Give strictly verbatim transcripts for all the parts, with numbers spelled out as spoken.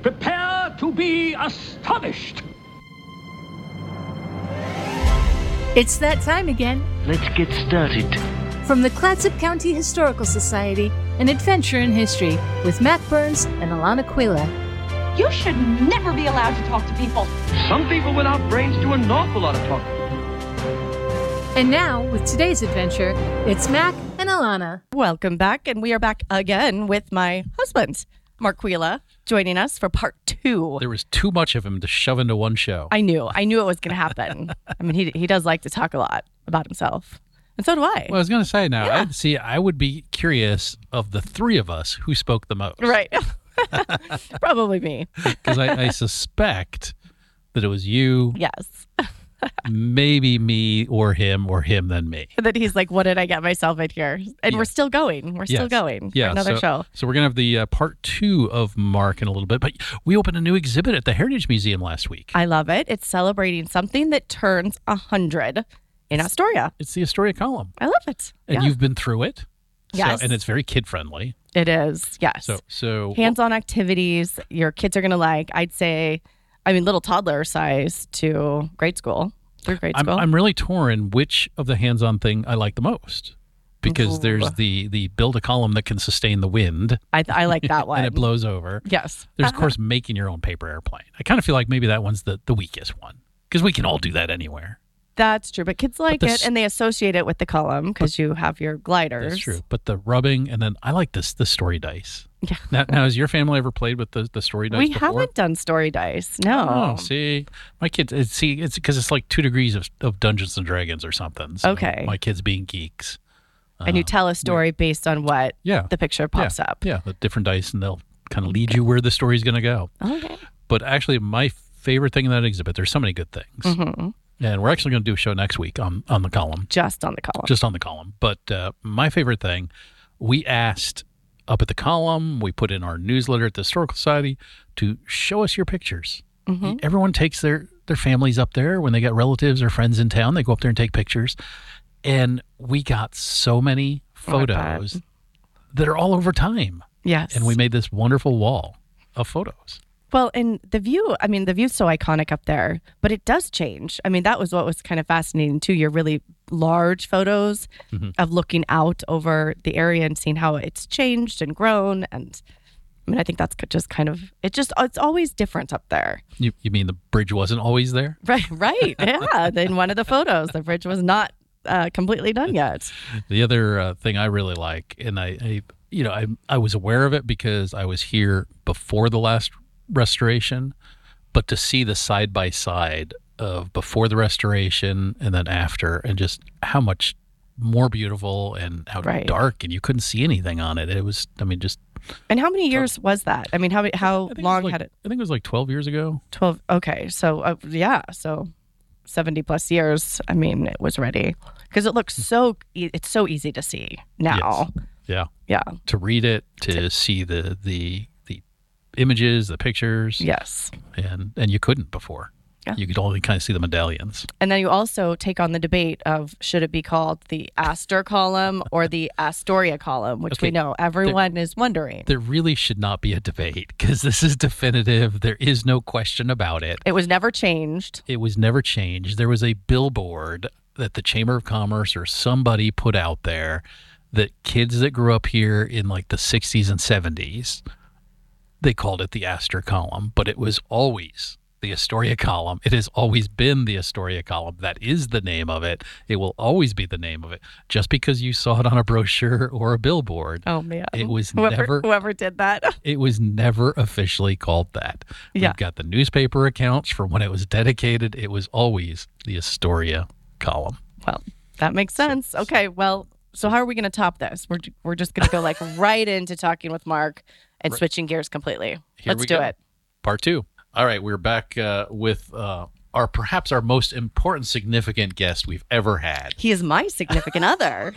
Prepare to be astonished. It's that time again. Let's get started. From the Clatsop County Historical Society, an adventure in history with Mac Burns and Alana Quila. You should never be allowed to talk to people. Some people without brains do an awful lot of talking. And now, with today's adventure, it's Mac and Alana. Welcome back, and we are back again with my husband, Mark Quila, joining us for part two. There was too much of him to shove into one show. I knew. I knew it was going to happen. I mean, he he does like to talk a lot about himself. And so do I. Well, I was going to say now, Yeah. I'd see, I would be curious of the three of us who spoke the most. Right. Probably me. Because I, I suspect that it was you, Yes. maybe me or him, or him then me. And then he's like, what did I get myself in here? And Yeah. we're still going. We're still Yes. going. Yeah, For another so, show. So we're going to have the uh, part two of Mark in a little bit. But we opened a new exhibit at the Heritage Museum last week. I love it. It's celebrating something that turns a hundred in Astoria. It's the Astoria Column. I love it. And Yeah. you've been through it. Yes. So, and it's very kid-friendly. It is. Yes. So, so Hands-on activities your kids are going to like. I'd say, I mean, little toddler size to grade school, through grade I'm, school. I'm really torn which of the hands-on thing I like the most. Because Ooh. there's the the build a column that can sustain the wind I, I like that one. and it blows over. Yes. There's, of course, making your own paper airplane. I kind of feel like maybe that one's the, the weakest one. Because we can all do that anywhere. That's true. But kids like the it, s- and they associate it with the column because you have your gliders. That's true. But the rubbing, and then I like this the story dice. Yeah. Now, now has your family ever played with the, the story dice We before? haven't done story dice. No. Oh, see, my kids, it's, see, it's because it's like two degrees of, of Dungeons and Dragons or something. So Okay. My kids being geeks. And you tell a story based on what Yeah. the picture pops yeah, up. Yeah, the different dice, and they'll kind of lead you where the story's going to go. Okay. But actually, my favorite thing in that exhibit, there's so many good things. Mm-hmm. And we're actually going to do a show next week on, on the column, Just on the column. just on the column. But uh, my favorite thing, we asked up at the column, we put in our newsletter at the Historical Society to show us your pictures. Mm-hmm. Everyone takes their, their families up there when they got relatives or friends in town. They go up there and take pictures. And we got so many Oh, I bet. photos that are all over time. Yes. And we made this wonderful wall of photos. Well, and the view, I mean, the view's so iconic up there, but it does change. I mean, that was what was kind of fascinating too. Your really large photos Mm-hmm. of looking out over the area and seeing how it's changed and grown. And I mean, I think that's just kind of, it just, it's always different up there. You, you mean the bridge wasn't always there? Right, right. Yeah. In one of the photos, the bridge was not uh, completely done yet. The other uh, thing I really like, and I, I you know, I I was aware of it because I was here before the last restoration, but to see the side by side of before the restoration and then after, and just how much more beautiful and how Right. dark, and you couldn't see anything on it. It was, I mean, just And how many years was that? I mean, how how I think it was long like- had it? I think it was like twelve years ago. twelve. Okay. So, uh, yeah. So seventy plus years. I mean, it was ready because it looks so, e- it's so easy to see now. Yes. Yeah, Yeah. to read it, to see the the the images, the pictures, Yes. and and you couldn't before. Yeah. You could only kind of see the medallions. And then you also take on the debate of should it be called the Astor column or the Astoria column, which we Okay. know everyone is wondering. There really should not be a debate because this is definitive. There is no question about it. It was never changed. It was never changed. There was a billboard that the Chamber of Commerce or somebody put out there that kids that grew up here in like the sixties and seventies, they called it the Astor column, but it was always the Astoria column. It has always been the Astoria column. That is the name of it. It will always be the name of it. Just because you saw it on a brochure or a billboard, Oh man. it was whoever, never whoever did that. it was never officially called that. Yeah. We've got the newspaper accounts for when it was dedicated. It was always the Astoria column. Well, that makes sense. Okay, well, so how are we going to top this? We're we're just going to go like right into talking with Mark and switching gears completely. Here Let's we do go. it. Part two. All right, we're back uh, with uh, our perhaps our most important, significant guest we've ever had, He is my significant other.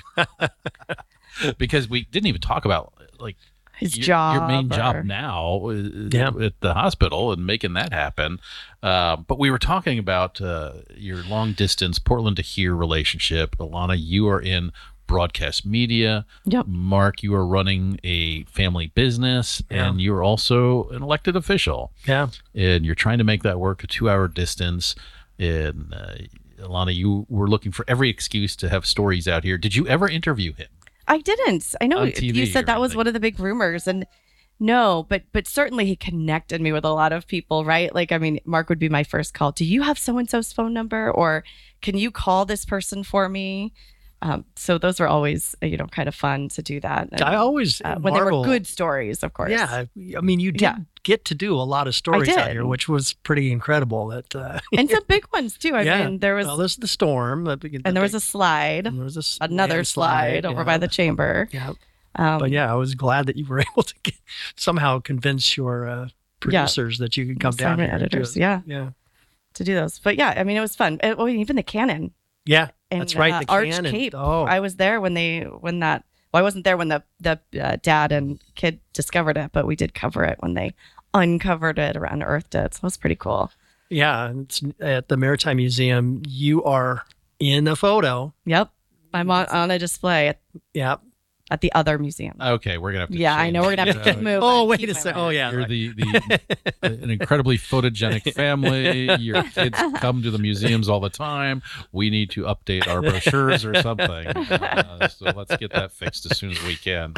because we didn't even talk about like His your, job. your main or- job now uh, Yeah. at the hospital and making that happen. Uh, but we were talking about uh, your long distance Portland to here relationship. Alana, you are in broadcast media. Yep. Mark, you are running a family business, Yeah. and you're also an elected official. Yeah. And you're trying to make that work a two-hour distance. And uh, Alana, you were looking for every excuse to have stories out here. Did you ever interview him? I didn't. I know On T V you said or that was anything? one of the big rumors, and no, but but certainly he connected me with a lot of people, right? Like, I mean, Mark would be my first call. Do you have so and so's phone number, or can you call this person for me? Um, so those were always, you know, kind of fun to do that. And, I always uh, when they marvel. were good stories, of course. Yeah, I mean, you did Yeah. get to do a lot of stories out did. here, which was pretty incredible. That uh, And some big ones too. I yeah. mean, there was, well, there's the storm, the big- and there was the a slide, big- there was a s- another landslide, slide over yeah. by the chamber. Yeah, Um, but yeah, I was glad that you were able to get, somehow convince your uh, producers that you could come down assignment here. and do editors, it. yeah. yeah, to do those. But yeah, I mean, it was fun. And, well, even the cannon. yeah. And, That's right. uh, The Arch cannon. Cape. Oh, I was there when they when that. Well, I wasn't there when the the uh, dad and kid discovered it, but we did cover it when they uncovered it or unearthed it. So it was pretty cool. yeah. and It's at the Maritime Museum. You are in a photo. Yep, I'm on, on a display at, Yeah. at the other museum. Okay, we're gonna have to. Yeah, I change know we're gonna have to that. keep moving. Oh, wait keep a moving. second. Oh, yeah. You're the, the an incredibly photogenic family. Your kids come to the museums all the time. We need to update our brochures or something. Uh, so let's get that fixed as soon as we can.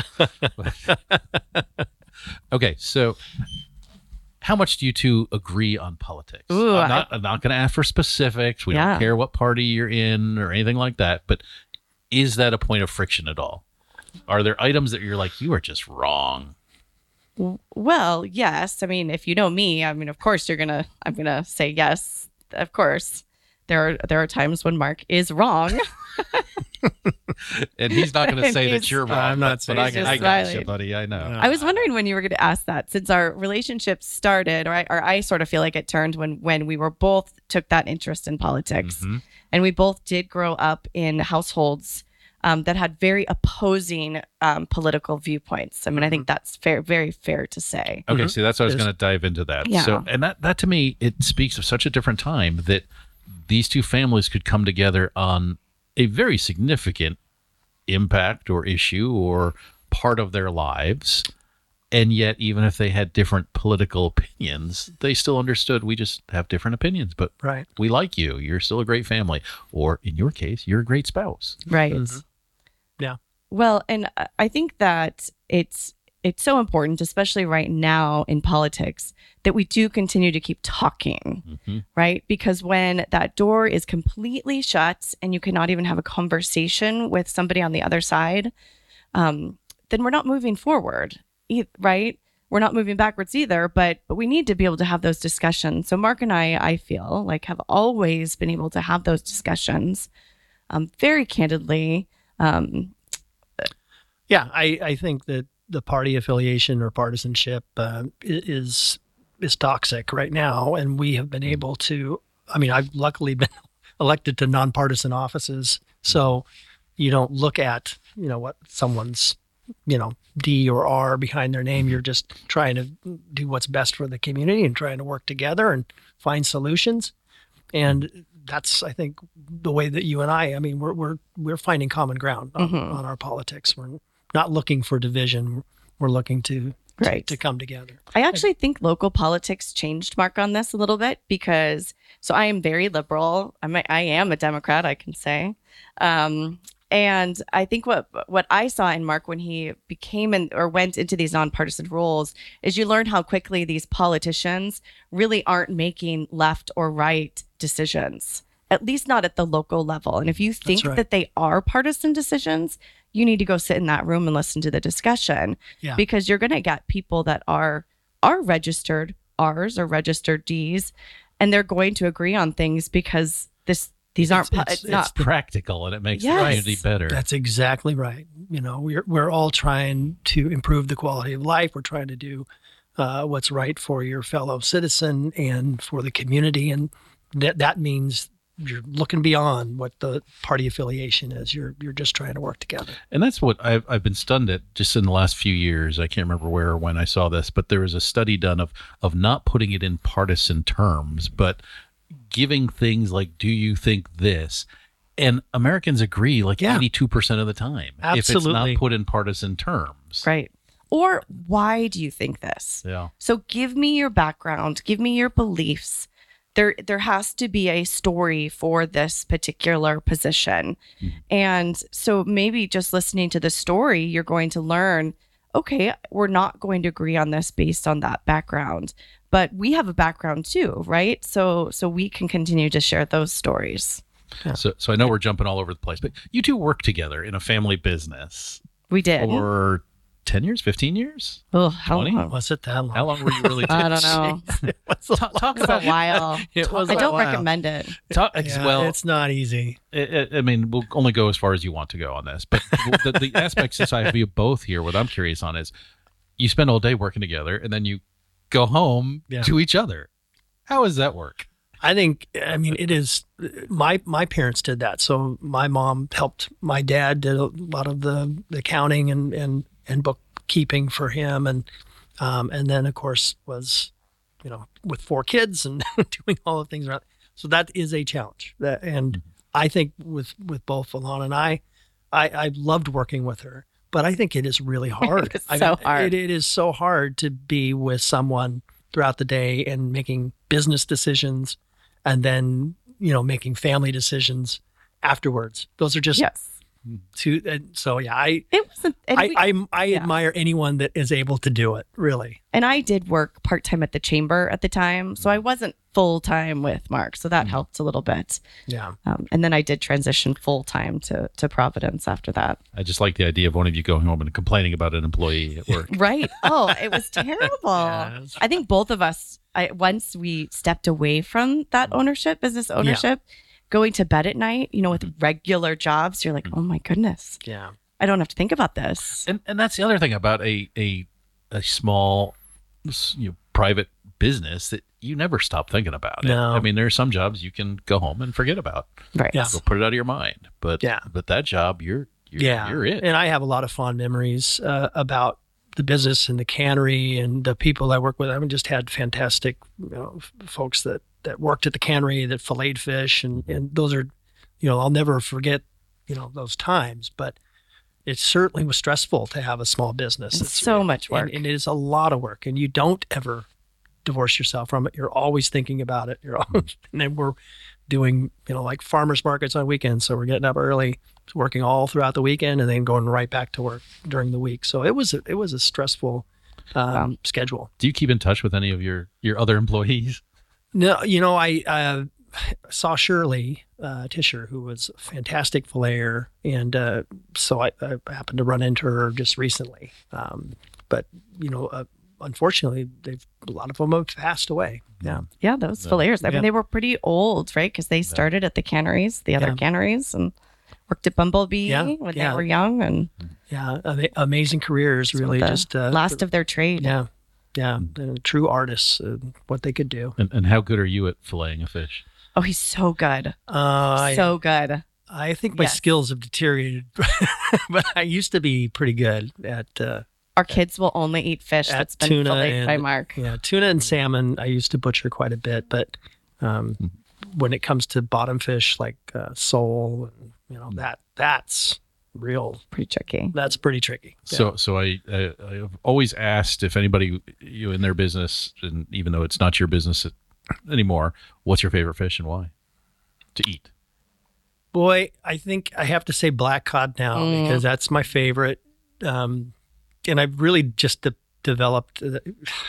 Okay, so how much do you two agree on politics? Ooh, I'm not, I'm not going to ask for specifics. We Yeah. don't care what party you're in or anything like that. But is that a point of friction at all? Are there items that you're like, you are just wrong? Well, yes. I mean, if you know me, I mean, of course you're gonna. I'm gonna say yes. Of course, there are there are times when Mark is wrong. And he's not going to And say that he's- you're wrong. I'm not but saying I, he's I just got you, smiling. buddy. I know. I was wondering when you were going to ask that, since our relationship started, or I, or I sort of feel like it turned when when we were both took that interest in politics, Mhm. and we both did grow up in households um, that had very opposing um, political viewpoints. I mean, I think that's fair, very fair to say. Okay, Mhm. so that's what I was Yes. going to dive into that. Yeah. So, and that that to me, it speaks of such a different time that these two families could come together on a very significant impact or issue or part of their lives. And yet, even if they had different political opinions, they still understood we just have different opinions, but Right. we like you. You're still a great family. Or in your case, you're a great spouse. Right. Yeah. Well, and I- I think that it's it's so important, especially right now in politics, that we do continue to keep talking, Mhm. right? Because when that door is completely shut and you cannot even have a conversation with somebody on the other side, um, then we're not moving forward, e- right? We're not moving backwards either, but but we need to be able to have those discussions. So Mark and I, I feel like, have always been able to have those discussions um, very candidly. Um, Yeah, I, I think that the party affiliation or partisanship uh, i- is is toxic right now, and we have been able to. I mean, I've luckily been elected to nonpartisan offices, so you don't look at you know what someone's you know D or R behind their name. You're just trying to do what's best for the community and trying to work together and find solutions. And that's, I think, the way that you and I. I mean, we're we're we're finding common ground on, Mhm. on our politics. We're not looking for division. We're looking to, to Right. to come together. I actually think local politics changed Mark on this a little bit because so I am very liberal. I'm a, I am a Democrat, I can say. Um, and I think what what I saw in Mark when he became in, or went into these nonpartisan roles is you learn how quickly these politicians really aren't making left or right decisions, at least not at the local level. And if you think right. that they are partisan decisions, you need to go sit in that room and listen to the discussion. Yeah. Because you're going to get people that are are registered R's or registered D's, and they're going to agree on things because this these aren't It's- pu- it's- it's, not It's practical and it makes Yes. the community better. That's exactly right. You know, we're we're all trying to improve the quality of life. We're trying to do uh, what's right for your fellow citizen and for the community, and that that means you're looking beyond what the party affiliation is. You're you're just trying to work together. And that's what I've, I've been stunned at just in the last few years. I can't remember where or when I saw this, but there was a study done of of not putting it in partisan terms, but giving things like, do you think this, And Americans agree like Yeah. eighty-two percent of the time. If it's Absolutely. not put in partisan terms. Right. Or why do you think this? Yeah. So give me your background, give me your beliefs. There there has to be a story for this particular position. Mm-hmm. And so maybe just listening to the story, you're going to learn, okay, we're not going to agree on this based on that background, but we have a background too, right? So so we can continue to share those stories. So, so I know we're jumping all over the place, but you two work together in a family business We did. for ten years, fifteen years? Oh, how twenty? long? Was it that long? How long were you really I don't know. It was a Talk, talk It's a about while. It was I a don't while. recommend it. talk, Yeah, well, it's not easy. I, I mean, we'll only go as far as you want to go on this. But the, the aspect, since I have you both here, what I'm curious on is you spend all day working together and then you go home Yeah. to each other. How does that work? I think, I mean, it is, my my parents did that. So my mom helped, my dad did a lot of the, the accounting and, and, and bookkeeping for him. And, um, and then of course was, you know, with four kids and doing all the things around. So that is a challenge. That, and I think with, with both Alana and I, I, I loved working with her, but I think it is really hard. It's I so mean, hard. It, it is so hard to be with someone throughout the day and making business decisions and then, you know, making family decisions afterwards. Those are just Yes. two. And so, yeah, I, It wasn't. and I, we- I, I yeah. admire anyone that is able to do it, really. And I did work part time at the chamber at the time. So I wasn't full time with Mark. So that helped a little bit. Yeah. Um, and then I did transition full time to, to Providence after that. I just like the idea of one of you going home and complaining about an employee at work. Right. Oh, it was terrible. Yes. I think both of us, I, once we stepped away from that ownership, business ownership, going to bed at night, you know, with regular jobs, you're like, oh my goodness, Yeah. I don't have to think about this. And and that's the other thing about a a a small, you know, private business that you never stop thinking about it. No. I mean, there are some jobs you can go home and forget about. Right. Yeah. Go put it out of your mind. But Yeah. but that job, you're you're, Yeah. you're it. And I have a lot of fond memories uh, about the business and the cannery and the people I work with. I've just had fantastic, you know, f- folks that, that worked at the cannery that filleted fish. And, and those are, you know, I'll never forget, you know, those times. But it certainly was stressful to have a small business. It's so much work. And, and it is a lot of work. And you don't ever divorce yourself from it. You're always thinking about it. You're always, and then we're doing, you know, like farmers markets on weekends. So we're getting up early, working all throughout the weekend, and then going right back to work during the week. So it was a, it was a stressful um, schedule. Do you keep in touch with any of your your other employees? No, you know, I uh, saw Shirley uh, Tischer, who was a fantastic filleter, and uh, so I, I happened to run into her just recently. Um, but you know, uh, unfortunately, they've a lot of them have passed away. Yeah, Yeah, those fillers. I mean, Yeah. they were pretty old, right? Because they started at the canneries, the other Yeah. canneries, and worked at Bumblebee Yeah, when yeah. they were young and yeah, ama- amazing careers. Really, the just uh, last of their trade. yeah, yeah, uh, true artists. Uh, what they could do. And and how good are you at filleting a fish? Oh, he's so good. Uh, I, so good. I think my yes. skills have deteriorated, but I used to be pretty good at. Uh, Our kids will only eat fish at that's been tuna filleted by and- Mark. Yeah, tuna and salmon I used to butcher quite a bit, but um, when it comes to bottom fish like uh, sole, and, you know that that's real. Pretty tricky. That's pretty tricky. Yeah. So so I, I I've always asked if anybody you in their business, and even though it's not your business anymore, what's your favorite fish and why to eat? Boy, I think I have to say black cod now Mm. because that's my favorite. Um, and I've really just de- developed. Uh,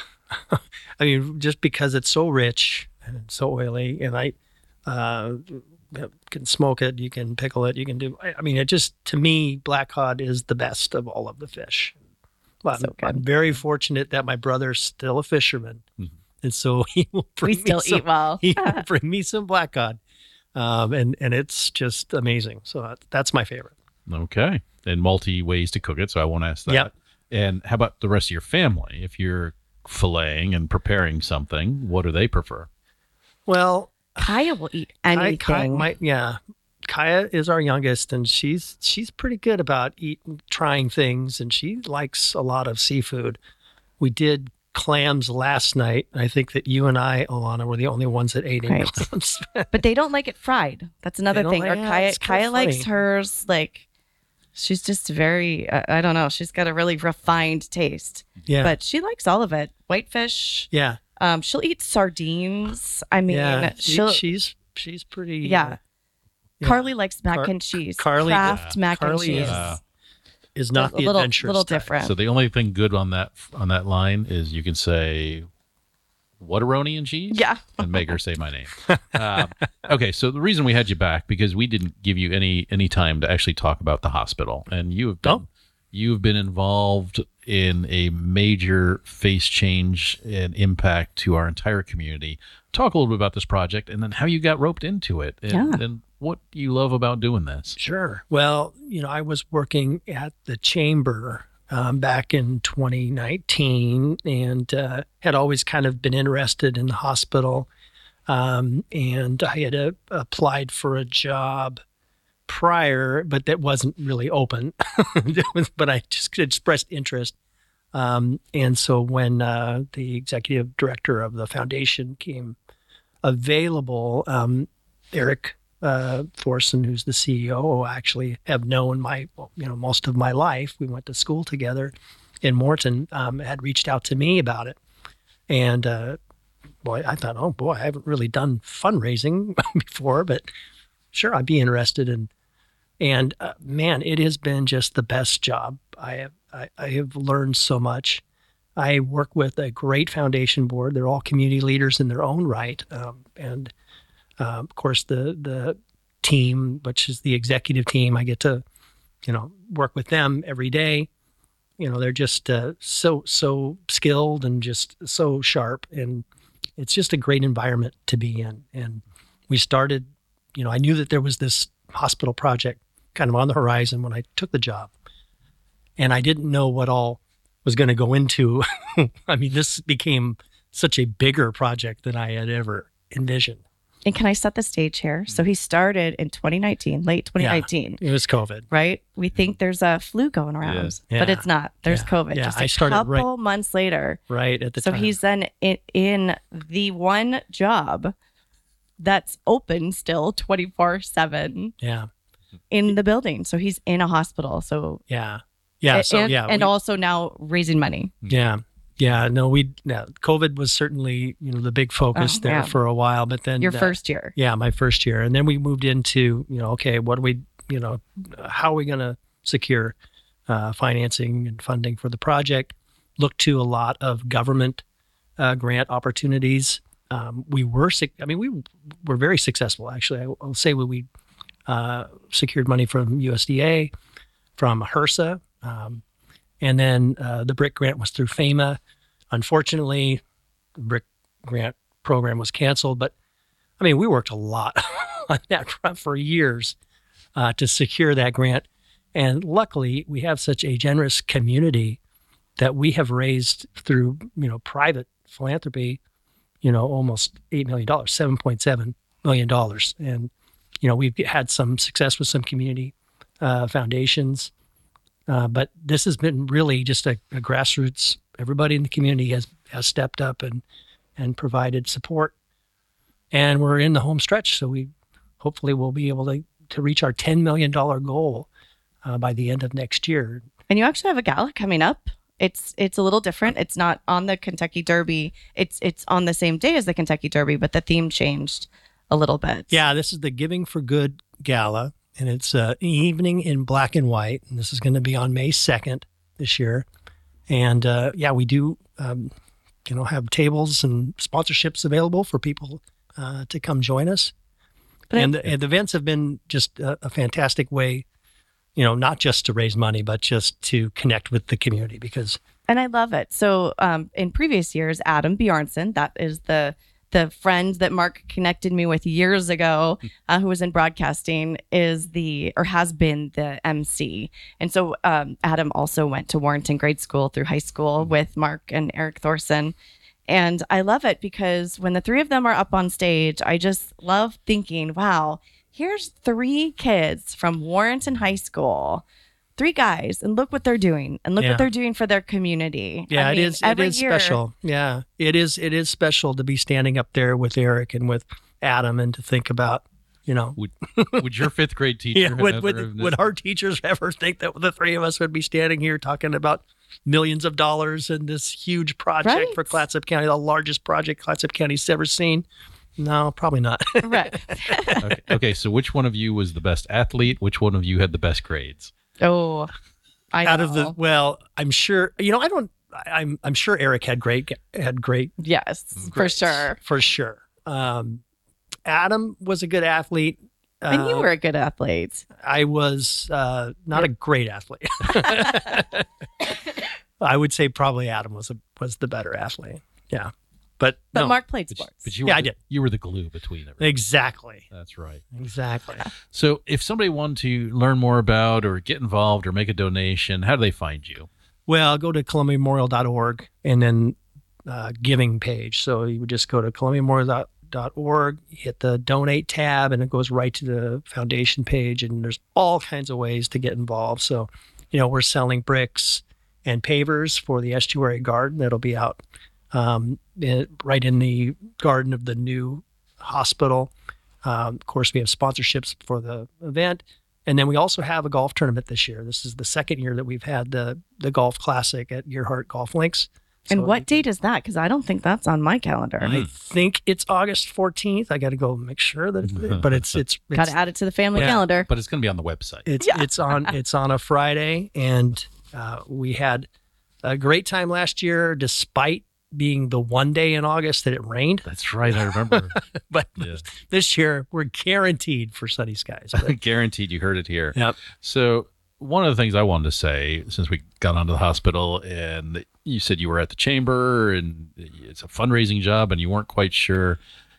I mean, just because it's so rich and so oily, and I uh, can smoke it, you can pickle it, you can do. I, I mean, it just to me, black cod is the best of all of the fish. Well, So I'm, good. I'm very fortunate that my brother's still a fisherman, Mhm. and so he will bring We still me some, eat well. he will bring me some black cod. Um, and, and it's just amazing. So that, that's my favorite. Okay. And multi ways to cook it, so I won't ask that. Yep. And how about the rest of your family? If you're filleting and preparing something, what do they prefer? Well, Kaya will eat I, anything. Kaya, my, yeah, Kaya is our youngest, and she's she's pretty good about eating, trying things, and she likes a lot of seafood. We did clams last night. I think that you and I, Alana, were the only ones that ate Right. clams. But they don't like it fried. That's another They don't thing. like- Or yeah, Kaya, it's kinda Kaya likes funny. hers like she's just very. Uh, I don't know. She's got a really refined taste. Yeah. But she likes all of it. Whitefish. yeah. Um, she'll eat sardines. I mean, yeah. She- she'll. she's she's pretty. yeah. uh, yeah. Carly likes mac Car- and cheese. Carly- Kraft yeah. mac Carly and is- cheese. Uh, is not a the little, adventurous little type. different. So the only thing good on that on that line is you can say Whataburger and cheese, Yeah. and make her say my name. Um, okay, so the reason we had you back because we didn't give you any any time to actually talk about the hospital, and you have been Oh. you've been involved in a major face change and impact to our entire community. Talk a little bit about this project, and then how you got roped into it, and, Yeah. and what you love about doing this. Sure. Well, you know, I was working at the chamber um, back in twenty nineteen and uh, had always kind of been interested in the hospital. Um, and I had uh, applied for a job prior, but that wasn't really open. But I just expressed interest. Um, and so when uh, the executive director of the foundation came available, um, Eric uh, Thorson, who's the C E O, actually have known my, you know, most of my life. We went to school together in Morton, um, had reached out to me about it. And uh, boy, I thought, oh boy, I haven't really done fundraising before, but sure, I'd be interested in. And uh, man, it has been just the best job. I have I, I have learned so much. I work with a great foundation board. They're all community leaders in their own right, um, and um, of course the the team, which is the executive team. I get to, you know, work with them every day. You know, they're just uh, so so skilled and just so sharp, and it's just a great environment to be in. And we started, you know, I knew that there was this hospital project kind of on the horizon when I took the job, and I didn't know what all was going to go into. I mean, this became such a bigger project than I had ever envisioned. And can I set the stage here? So he started in twenty nineteen, late twenty nineteen. It was COVID. Right? We think there's a flu going around, Yeah. but Yeah. it's not. There's Yeah. COVID. Yeah, Just I a started couple right- months later. Right at the So time. he's then in, in the one job that's open still twenty-four seven yeah, in the building. So he's in a hospital. So yeah, yeah. So and, yeah, and we- also now raising money. yeah, yeah. No, we yeah, COVID was certainly, you know, the big focus Oh, there yeah. for a while, but then Your uh, first year. Yeah, my first year. And then we moved into, you know, okay, what do we, you know, how are we going to secure uh, financing and funding for the project? Look to a lot of government uh, grant opportunities. Um, we were, suc- I mean, we were very successful, actually. I, I'll say we, we uh, secured money from U S D A, from HRSA, um, and then uh, the BRIC grant was through FEMA. Unfortunately, the BRIC grant program was canceled, but I mean, we worked a lot on that front for years uh, to secure that grant. And luckily, we have such a generous community that we have raised through, you know, private philanthropy, you know, almost eight million dollars, seven point seven million dollars. And, you know, we've had some success with some community uh, foundations. Uh, but this has been really just a, a grassroots, everybody in the community has, has stepped up and, and provided support. And we're in the home stretch, so we hopefully will be able to, to reach our ten million dollars goal uh, by the end of next year. And you actually have a gala coming up. It's it's a little different. It's not on the Kentucky Derby. It's it's on the same day as the Kentucky Derby, but the theme changed a little bit. Yeah, this is the Giving for Good Gala, and it's uh, an evening in black and white. And this is going to be on May second this year. And uh, yeah, we do, um, you know, have tables and sponsorships available for people uh, to come join us. But and, I- the, and the events have been just a, a fantastic way, you know, not just to raise money, but just to connect with the community because And I love it. So um, in previous years, Adam Bjornson, that is the the friend that Mark connected me with years ago, uh, who was in broadcasting, is the or has been the M C. And so um, Adam also went to Warrenton Grade School through high school with Mark and Eric Thorson. And I love it because when the three of them are up on stage, I just love thinking, wow, here's three kids from Warrenton High School three guys, and look what they're doing, and look Yeah. what they're doing for their community. Yeah, I it mean, is. It every is year- special. Yeah, it is. It is special to be standing up there with Eric and with Adam, and to think about, you know, Would would your fifth grade teacher yeah, have would, ever would, have- would our teachers ever think that the three of us would be standing here talking about millions of dollars in this huge project Right. for Clatsop County, the largest project Clatsop County's ever seen? No, probably not. Right. okay, okay, so which one of you was the best athlete? Which one of you had the best grades? Oh, I know. Out of the well, I'm sure. You know, I don't. I- I'm I'm sure Eric had great had great yes, for grades, sure. for sure. Um, Adam was a good athlete. And you Uh, were a good athlete. I was uh, not a great athlete. I would say probably Adam was a, was the better athlete. Yeah, but But no, Mark played But you, sports. but you were Yeah, I the, did. You were the glue between everything. exactly, That's right. exactly. So, if somebody wanted to learn more about or get involved or make a donation, how do they find you? Well, go to columbia memorial dot org and then uh, giving page. So you would just go to columbia memorial dot org, hit the donate tab, and it goes right to the foundation page. And there's all kinds of ways to get involved. So, you know, we're selling bricks and pavers for the estuary garden that'll be out um, in, right in the garden of the new hospital. Um, of course, we have sponsorships for the event. And then we also have a golf tournament this year. This is the second year that we've had the the golf classic at Earhart Golf Links. and So what date is that? Because I don't think that's on my calendar. I think it's August fourteenth. I got to go make sure that, it, but it's it's Got it's to add it to the family Yeah. calendar. But it's going to be on the website. it's, it's on it's on a Friday, and uh, we had a great time last year, despite being the one day in August that it rained. That's right. I remember. But Yeah. this year we're guaranteed for sunny skies. But, Guaranteed. You heard it here. yep. So, one of the things I wanted to say, since we got onto the hospital and you said you were at the chamber and it's a fundraising job and you weren't quite sure,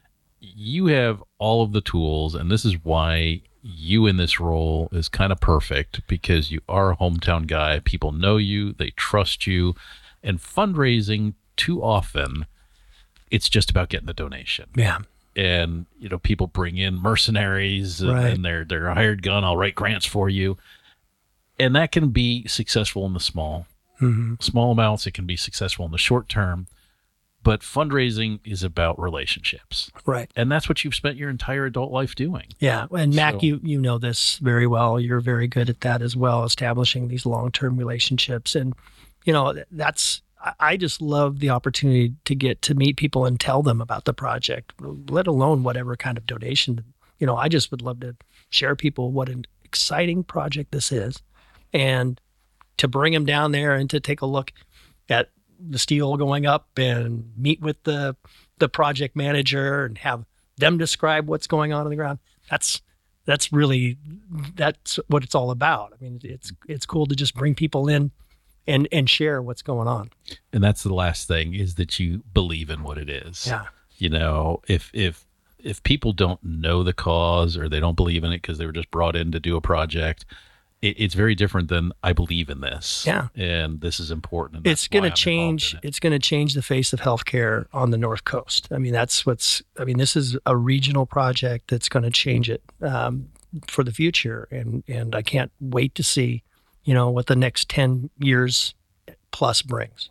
you have all of the tools, and this is why you in this role is kind of perfect, because you are a hometown guy. People know you, they trust you, and fundraising too often, it's just about getting the donation. Yeah. And you know, people bring in mercenaries and, Right. and they're they're a hired gun. I'll write grants for you, and that can be successful in the small Mhm. small amounts. It can be successful in the short term, but fundraising is about relationships, Right. and that's what you've spent your entire adult life doing. Yeah, and Mac, So- you you know this very well. You're very good at that as well, establishing these long-term relationships. And you know, that's I- I just love the opportunity to get to meet people and tell them about the project, let alone whatever kind of donation. You know, I just would love to share people what an exciting project this is, and to bring them down there and to take a look at the steel going up and meet with the the project manager and have them describe what's going on on the ground. That's that's really that's what it's all about. I mean, it's it's cool to just bring people in and and share what's going on. And that's the last thing, is that you believe in what it is. Yeah. You know, if if if people don't know the cause or they don't believe in it because they were just brought in to do a project, it, it's very different than I believe in this. Yeah. And this is important. And It's that's why going I'm to involved change. in it. It's going to change the face of healthcare on the North Coast. I mean, that's what's. I mean, this is a regional project that's going to change it um, for the future, and and I can't wait to see, you know, what the next ten years plus brings.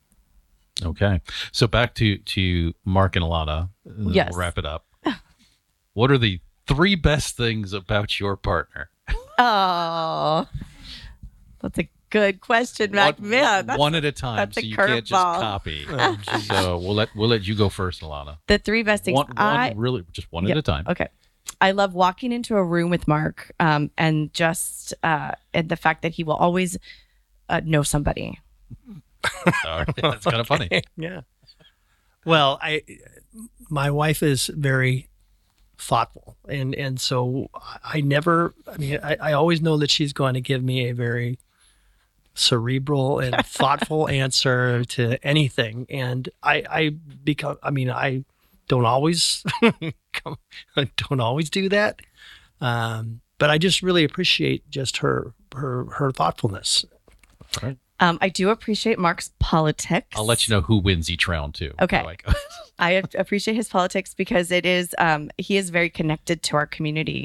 Okay. So back to to Mark and Alana. and then Yes. We'll wrap it up. What are the three best things about your partner? Oh, that's a good question, Mac. One- Man, that's one at a time, that's so a you can't just curveball. copy. So we'll let we'll let you go first, Alana. the three best things. One, one I really, just one Yeah, at a time. Okay. I love walking into a room with Mark, um, and just uh, and the fact that he will always uh, know somebody. All right. That's kind of funny. Yeah. Well, I my wife is very thoughtful, and and so I never. I mean, I, I always know that she's going to give me a very cerebral and thoughtful answer to anything, and I I become. I mean, I don't always come, don't always do that, um, but I just really appreciate just her her her thoughtfulness. All right. Um, I do appreciate Mark's politics. I'll let you know who wins each round too. Okay. Like, I ap- appreciate his politics because it is um, he is very connected to our community.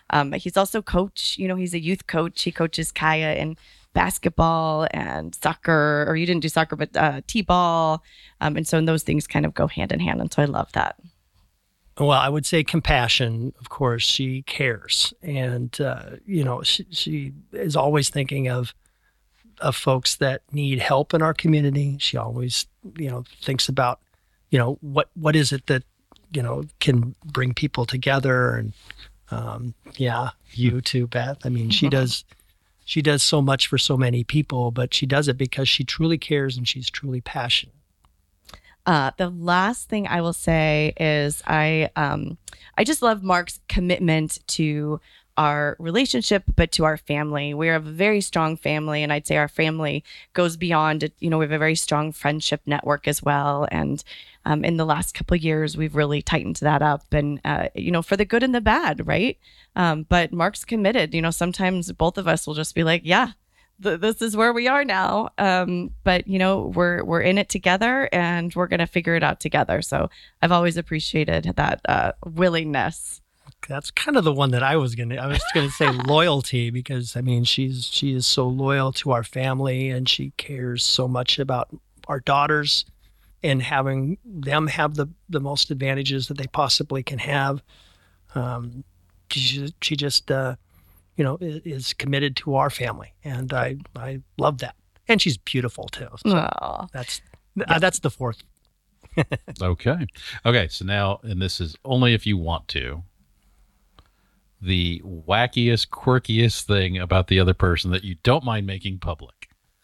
Um, he's also coach. You know, he's a youth coach. He coaches Kaya in basketball and soccer, or you didn't do soccer, but uh, t-ball. Um, and so those things kind of go hand in hand. And so I love that. Well, I would say compassion. Of course, she cares, and uh, you know, she, she is always thinking of of folks that need help in our community. She always, you know, thinks about, you know, what what is it that, you know, can bring people together. And um, yeah, you too, Beth. I mean, she does she does so much for so many people, but she does it because she truly cares and she's truly passionate. Uh, the last thing I will say is I um, I just love Mark's commitment to our relationship, but to our family. We're a very strong family, and I'd say our family goes beyond, you know, we have a very strong friendship network as well. And um, in the last couple of years, we've really tightened that up, and, uh, you know, for the good and the bad, right? Um, but Mark's committed. You know, sometimes both of us will just be like, yeah, th- this is where we are now. Um, but, you know, we're we're in it together, and we're going to figure it out together. So I've always appreciated that uh, willingness. That's kind of the one that I was gonna. I was gonna say loyalty, because I mean she's she is so loyal to our family, and she cares so much about our daughters and having them have the the most advantages that they possibly can have. Um, she she just uh, you know is, is committed to our family, and I I love that. And she's beautiful too. So Aww. that's uh, that's the fourth. Okay. Okay. So now, and this is only if you want to, the wackiest, quirkiest thing about the other person that you don't mind making public.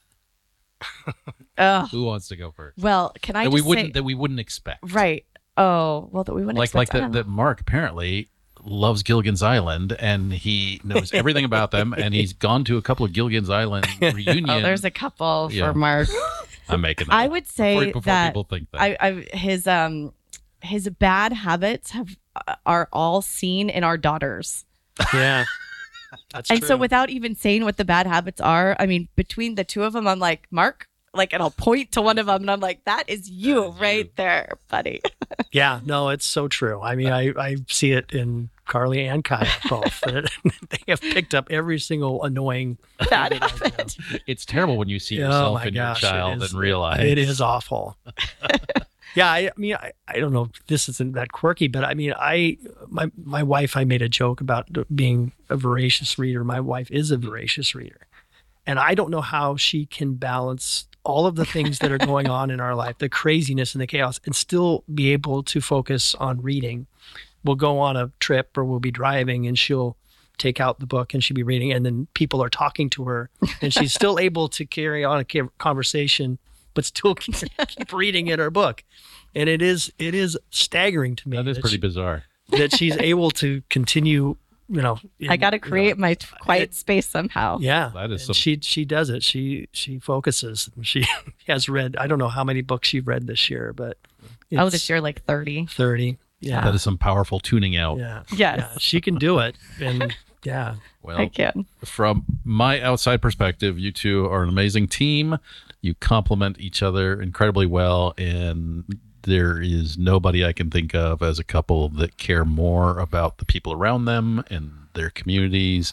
Oh. Who wants to go first? Well, can I that just we wouldn't say, that we wouldn't expect. right? Oh, well, that we wouldn't Like expect. like that that Mark apparently loves Gilligan's Island, and he knows everything about them, and he's gone to a couple of Gilligan's Island reunions. Oh, there's a couple Yeah. for Mark. I'm making that I up. would say before, before that people think that. I, I his um his bad habits have are all seen in our daughters. Yeah, that's And true. so without even saying what the bad habits are, I mean, between the two of them, I'm like, Mark, like, and I'll point to one of them and I'm like, that is you That is right you. there, buddy. Yeah, no, it's so true. I mean, I, I see it in Carly and Kaya both. They have picked up every single annoying Bad habit I know. habit. It's terrible when you see Oh yourself my in gosh, your it child is- and realize It is awful. Yeah, I, I mean, I, I don't know if this isn't that quirky, but I mean, I my my wife, I made a joke about being a voracious reader. My wife is a voracious reader. And I don't know how she can balance all of the things that are going on in our life, the craziness and the chaos, and still be able to focus on reading. We'll go on a trip or we'll be driving and she'll take out the book and she'll be reading, and then people are talking to her and she's still able to carry on a ca- conversation, but still keep, keep reading in her book. And it is it is staggering to me that is that, pretty she- bizarre. that she's able to continue, you know. in- I got to you know, create my t- quiet it- space somehow. Yeah, That is and some- she she does it. She she focuses. She has read. I don't know how many books you've read this year, but Oh, it's this year, like thirty. thirty. Yeah, That is some powerful tuning out. yeah, Yes. yeah. She can do it, and yeah, Well, I can. from my outside perspective, you two are an amazing team. You complement each other incredibly well, and there is nobody I can think of as a couple that care more about the people around them and their communities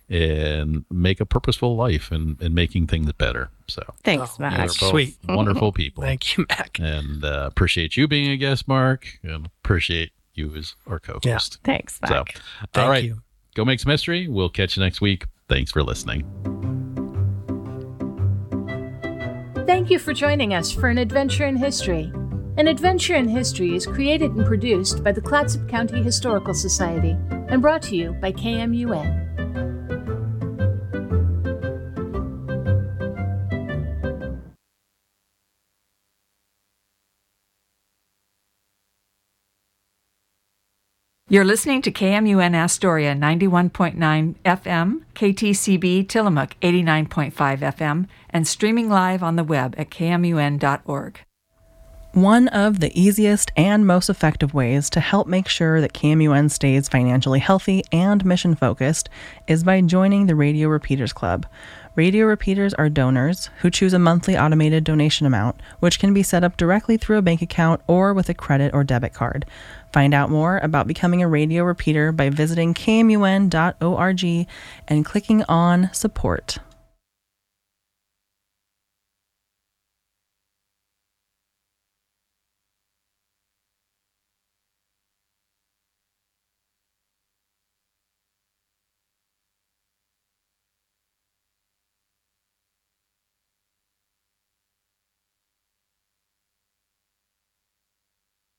and make a purposeful life and, and making things better. So Thanks, Oh, you're Mac. Mac. both Sweet. wonderful people. thank you, Mac. And uh, appreciate you being a guest, Mark, and appreciate you as our co-host. Thanks, Mac. So, Thank all right, you. go make some history. We'll catch you next week. Thanks for listening. Thank you for joining us for An Adventure in History. An Adventure in History is created and produced by the Clatsop County Historical Society and brought to you by K M U N. You're listening to K M U N Astoria ninety-one point nine F M, K T C B Tillamook eighty-nine point five F M, and streaming live on the web at k m u n dot org. One of the easiest and most effective ways to help make sure that K M U N stays financially healthy and mission-focused is by joining the Radio Repeaters Club. Radio repeaters are donors who choose a monthly automated donation amount, which can be set up directly through a bank account or with a credit or debit card. Find out more about becoming a radio repeater by visiting K M U N dot org and clicking on support.